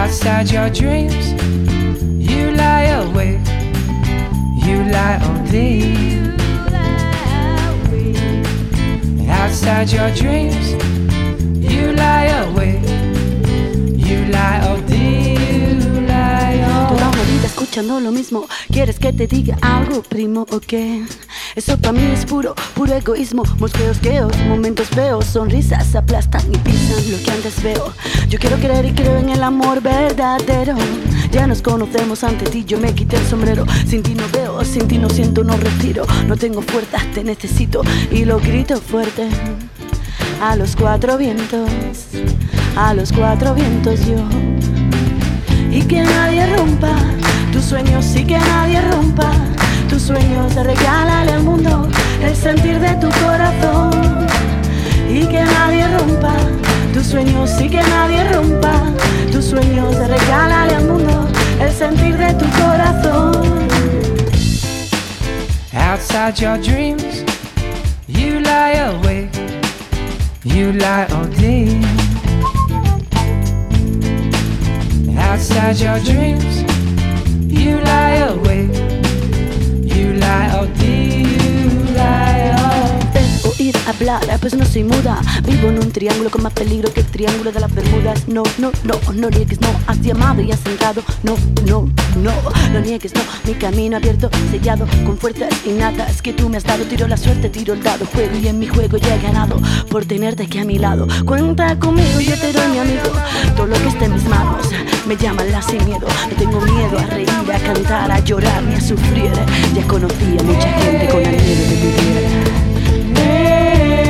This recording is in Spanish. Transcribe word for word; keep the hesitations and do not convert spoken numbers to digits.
Outside your dreams, you lie awake, you lie all day. Outside your dreams, you lie awake, you lie all day, you lie all day. Toda una vida escuchando lo mismo. ¿Quieres que te diga algo, primo, o qué? Eso para mí es puro, puro egoísmo. Mosqueos, queos, momentos feos. Sonrisas aplastan y pisan lo que antes veo. Yo quiero creer y creo en el amor verdadero. Ya nos conocemos, ante ti yo me quité el sombrero. Sin ti no veo, sin ti no siento, no respiro. No tengo fuerzas, te necesito y lo grito fuerte. A los cuatro vientos, a los cuatro vientos yo. Y que nadie rompa tus sueños, y que nadie rompa tus sueños. Regálale al mundo el sentir de tu corazón. Y que nadie rompa tus sueños, y que nadie rompa tus sueños. Regálale al mundo el sentir de tu corazón. Outside your dreams, you lie awake, you lie all day. Outside your dreams, you lie awake, you lie all day, you lie all day. Ver, oír, hablar, pues no soy muda. Vivo en un triángulo con más peligro que el triángulo de las Bermudas. No, no, no, no niegues, no. Has llamado y has entrado. No, no, no, no niegues, no. Mi camino abierto, sellado, con fuerzas innatas que tú me has dado. Tiro la suerte, tiro el dado, juego y en mi juego ya he ganado por tenerte aquí a mi lado. Cuenta conmigo, yo te doy mi amigo. Todo lo que esté en mis manos, me llaman sin miedo. No tengo miedo a reír, a cantar, a llorar ni a sufrir. Ya conocí a mucha gente con el miedo de vivir.